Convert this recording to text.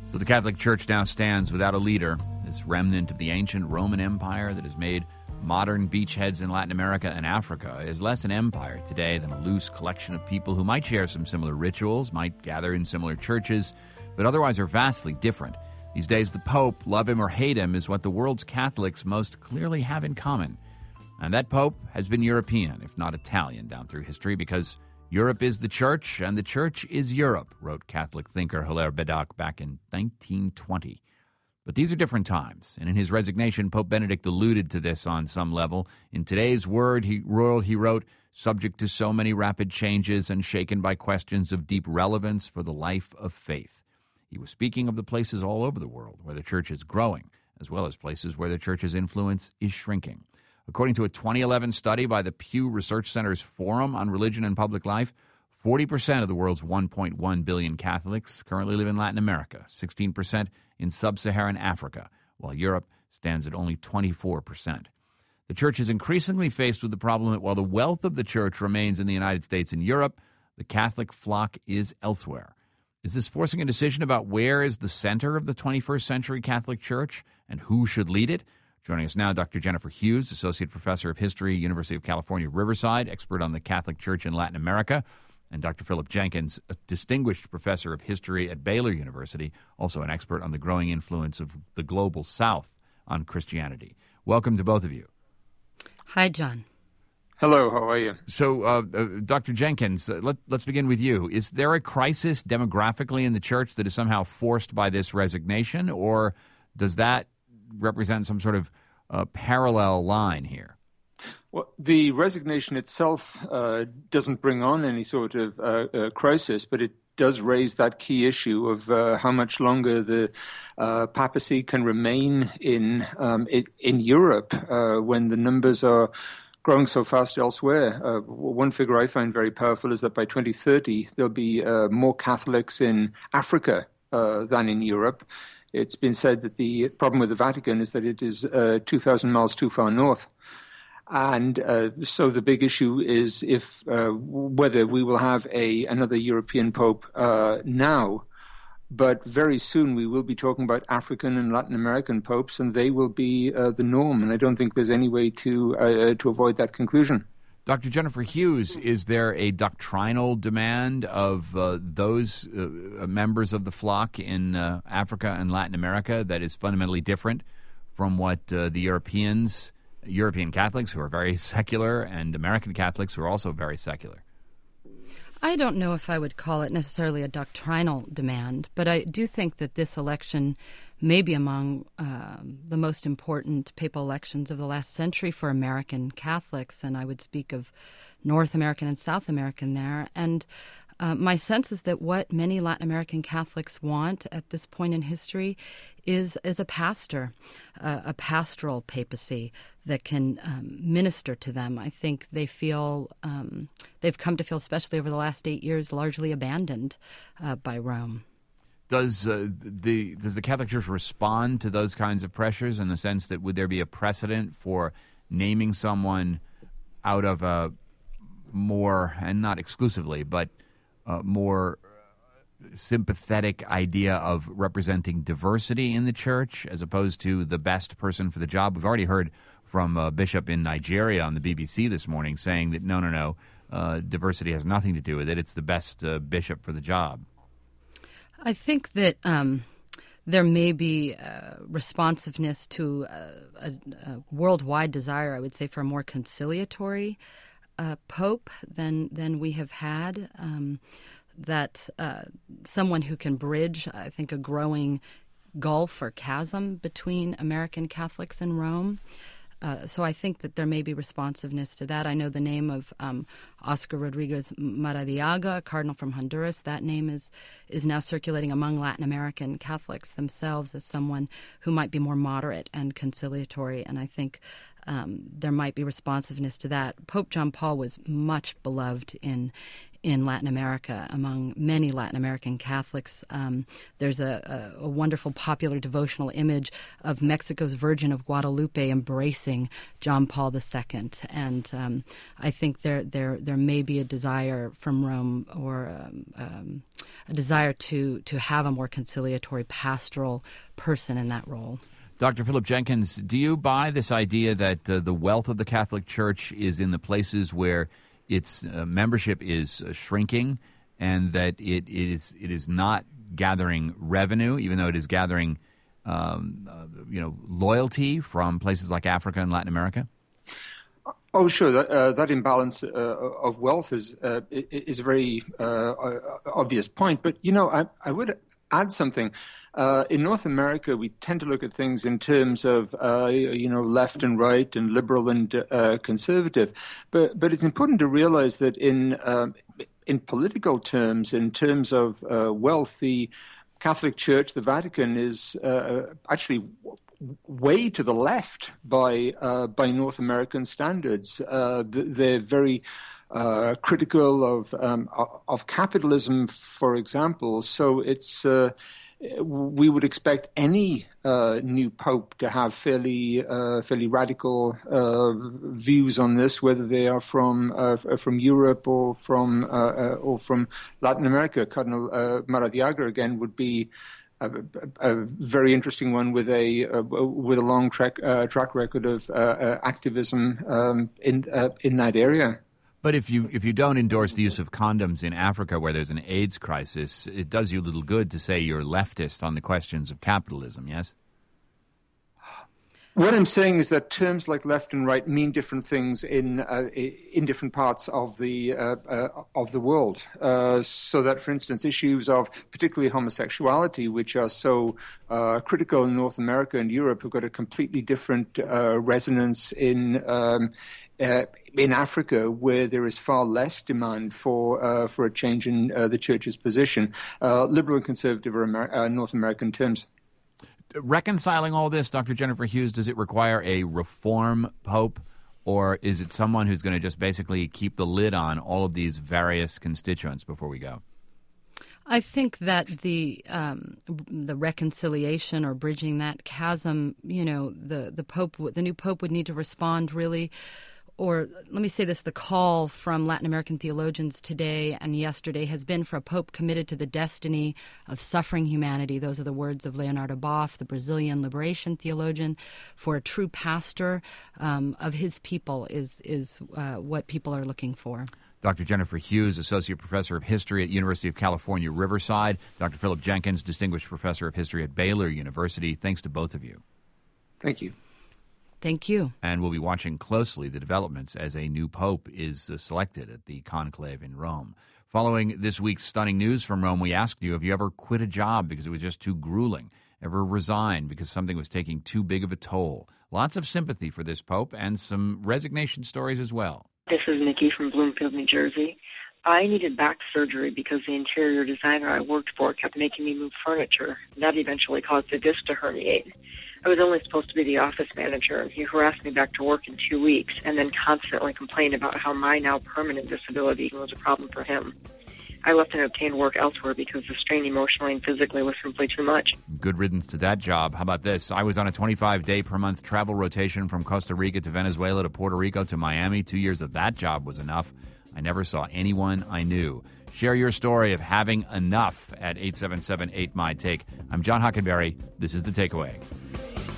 So the Catholic Church now stands without a leader, this remnant of the ancient Roman Empire that has made modern beachheads in Latin America and Africa is less an empire today than a loose collection of people who might share some similar rituals, might gather in similar churches, but otherwise are vastly different. These days, the Pope, love him or hate him, is what the world's Catholics most clearly have in common. And that Pope has been European, if not Italian, down through history, because Europe is the Church, and the Church is Europe, wrote Catholic thinker Hilaire Bedac back in 1920. But these are different times, and in his resignation, Pope Benedict alluded to this on some level. In today's world, he wrote, subject to so many rapid changes and shaken by questions of deep relevance for the life of faith. He was speaking of the places all over the world where the Church is growing, as well as places where the Church's influence is shrinking. According to a 2011 study by the Pew Research Center's Forum on Religion and Public Life, 40% of the world's 1.1 billion Catholics currently live in Latin America, 16% in sub-Saharan Africa, while Europe stands at only 24%. The Church is increasingly faced with the problem that while the wealth of the Church remains in the United States and Europe, the Catholic flock is elsewhere. Is this forcing a decision about where is the center of the 21st century Catholic Church and who should lead it? Joining us now, Dr. Jennifer Hughes, Associate Professor of History, University of California, Riverside, expert on the Catholic Church in Latin America, and Dr. Philip Jenkins, a Distinguished Professor of History at Baylor University, also an expert on the growing influence of the Global South on Christianity. Welcome to both of you. Hi, John. Hello, how are you? So, Dr. Jenkins, let's begin with you. Is there a crisis demographically in the Church that is somehow forced by this resignation, or does that represent some sort of parallel line here? Well, the resignation itself doesn't bring on any sort of crisis, but it does raise that key issue of how much longer the papacy can remain in Europe when the numbers are growing so fast elsewhere. One figure I find very powerful is that by 2030, there'll be more Catholics in Africa than in Europe. It's been said that the problem with the Vatican is that it is 2,000 miles too far north. And so the big issue is whether we will have another European Pope now. But very soon we will be talking about African and Latin American popes, and they will be the norm. And I don't think there's any way to avoid that conclusion. Dr. Jennifer Hughes, is there a doctrinal demand of those members of the flock in Africa and Latin America that is fundamentally different from what the European Catholics, who are very secular, and American Catholics, who are also very secular? I don't know if I would call it necessarily a doctrinal demand, but I do think that this election may be among the most important papal elections of the last century for American Catholics, and I would speak of North American and South American there. And my sense is that what many Latin American Catholics want at this point in history is a pastor, a pastoral papacy that can minister to them. I think they feel, they've come to feel, especially over the last 8 years, largely abandoned by Rome. Does the Catholic Church respond to those kinds of pressures in the sense that would there be a precedent for naming someone out of a more, and not exclusively, but more sympathetic idea of representing diversity in the Church as opposed to the best person for the job? We've already heard from a bishop in Nigeria on the BBC this morning saying that no, diversity has nothing to do with it. It's the best bishop for the job. I think that there may be responsiveness to a worldwide desire, I would say, for a more conciliatory pope than we have had. That someone who can bridge, I think, a growing gulf or chasm between American Catholics and Rome. So I think that there may be responsiveness to that. I know the name of Oscar Rodriguez Maradiaga, a cardinal from Honduras. That name is now circulating among Latin American Catholics themselves as someone who might be more moderate and conciliatory, and I think there might be responsiveness to that. Pope John Paul was much beloved in in Latin America, among many Latin American Catholics. There's a wonderful popular devotional image of Mexico's Virgin of Guadalupe embracing John Paul II, and I think there may be a desire from Rome, or a desire to have a more conciliatory pastoral person in that role. Dr. Philip Jenkins, do you buy this idea that the wealth of the Catholic Church is in the places where its membership is shrinking, and that it is not gathering revenue, even though it is gathering loyalty from places like Africa and Latin America? Oh, sure. That imbalance of wealth is a very obvious point. But, I would add something. In North America, we tend to look at things in terms of, left and right and liberal and conservative. But it's important to realize that in political terms, in terms of wealth, the Catholic Church, the Vatican, is actually way to the left by North American standards. They're very critical of capitalism, for example. So it's we would expect any new pope to have fairly radical views on this, whether they are from Europe or from Latin America. Cardinal Maradiaga again would be a very interesting one with a long track record of activism in that area. But if you don't endorse the use of condoms in Africa, where there's an AIDS crisis, it does you little good to say you're leftist on the questions of capitalism. Yes. What I'm saying is that terms like left and right mean different things in different parts of the world. So that, for instance, issues of particularly homosexuality, which are so critical in North America and Europe, have got a completely different resonance in Africa, where there is far less demand for a change in the Church's position. Liberal and conservative are North American terms. Reconciling all this, Dr. Jennifer Hughes, does it require a reform pope, or is it someone who's going to just basically keep the lid on all of these various constituents before we go? I think that the reconciliation or bridging that chasm, the pope, the new pope would need to respond really. Or let me say this, the call from Latin American theologians today and yesterday has been for a pope committed to the destiny of suffering humanity. Those are the words of Leonardo Boff, the Brazilian liberation theologian. For a true pastor of his people is what people are looking for. Dr. Jennifer Hughes, Associate Professor of History at University of California, Riverside. Dr. Philip Jenkins, Distinguished Professor of History at Baylor University. Thanks to both of you. Thank you. Thank you. And we'll be watching closely the developments as a new pope is selected at the conclave in Rome. Following this week's stunning news from Rome, we asked you, have you ever quit a job because it was just too grueling? Ever resigned because something was taking too big of a toll? Lots of sympathy for this pope and some resignation stories as well. This is Nikki from Bloomfield, New Jersey. I needed back surgery because the interior designer I worked for kept making me move furniture. That eventually caused the disc to herniate. I was only supposed to be the office manager, and he harassed me back to work in 2 weeks and then constantly complained about how my now permanent disability was a problem for him. I left and obtained work elsewhere because the strain emotionally and physically was simply too much. Good riddance to that job. How about this? I was on a 25-day-per-month travel rotation from Costa Rica to Venezuela to Puerto Rico to Miami. 2 years of that job was enough. I never saw anyone I knew. Share your story of having enough at 877-8MY-TAKE. I'm John Hockenberry. This is The Takeaway.